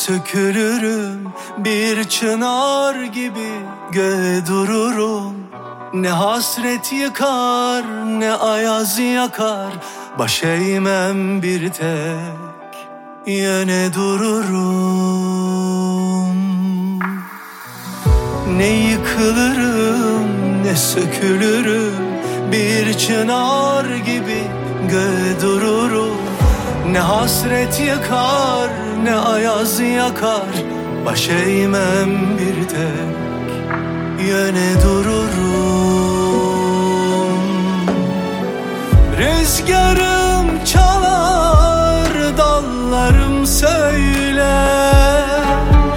sökülürüm, bir çınar gibi göğe dururum. Ne hasret yıkar, ne ayaz yakar, baş eğmem bir tek yöne dururum. Ne yıkılırım, ne sökülürüm, bir çınar gibi göğe dururum. Ne hasret yakar, ne ayaz yakar, baş eğmem bir tek yöne dururum. Rüzgarım çalar, dallarım söyler,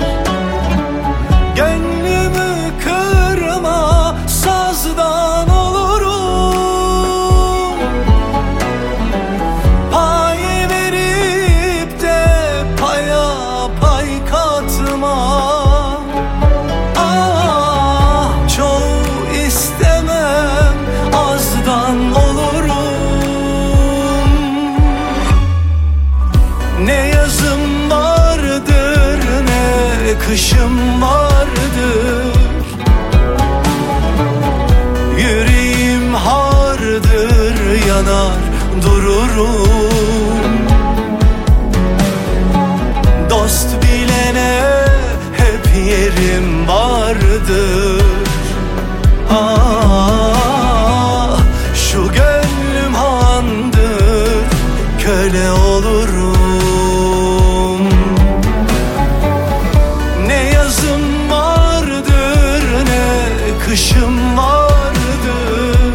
gönlümü kırma, sazdan olurum. Pay verip de paya pay katma. Ne yazım vardır, ne kışım vardır. Yüreğim hardır, yanar dururum. Dost bilene hep yerim vardır. Ah, şu gönlüm handır, köle olurum. Ne yazım vardır, ne kışım vardır.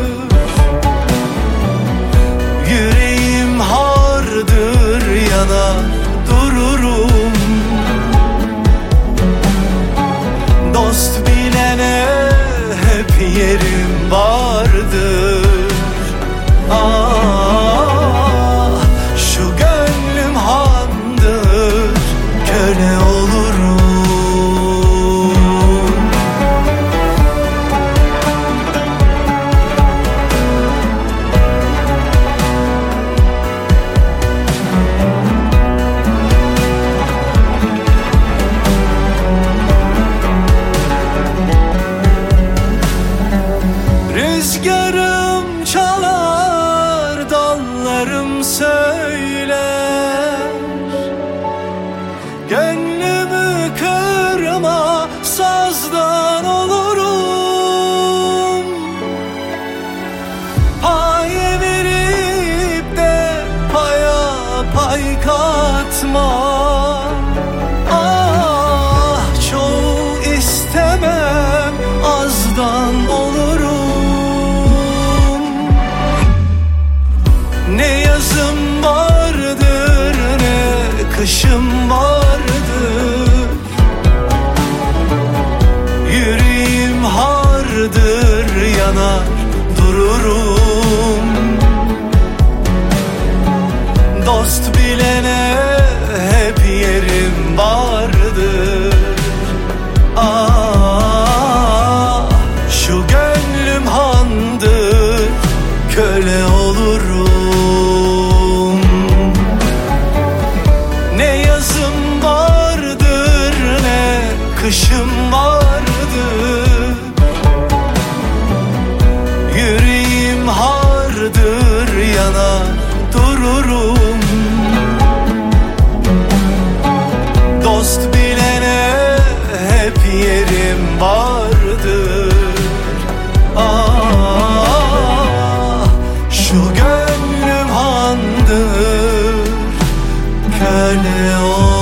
Yüreğim hardır, yanar dururum. Dost bilene hep yerim vardır. Ah, şu gönlüm handır, köle olurum. Rüzgarım çalar, dallarım söyler, gönlümü kırma, sazdan olurum. Pay verip de paya pay katma. Ah, çoğu istemem, azdan olurum. Ne yazım vardır, ne kışım vardır. Yüreğim hardır, yanar dururum. Dost bilene hep yerim vardır. Ah, şu gönlüm handır, köle olurum. Ne yazım vardır, ne kışım vardır. Yüreğim hardır, yanar dururum. Dost bilene hep yerim vardır. Ah, şu gönlüm handır, köle ol.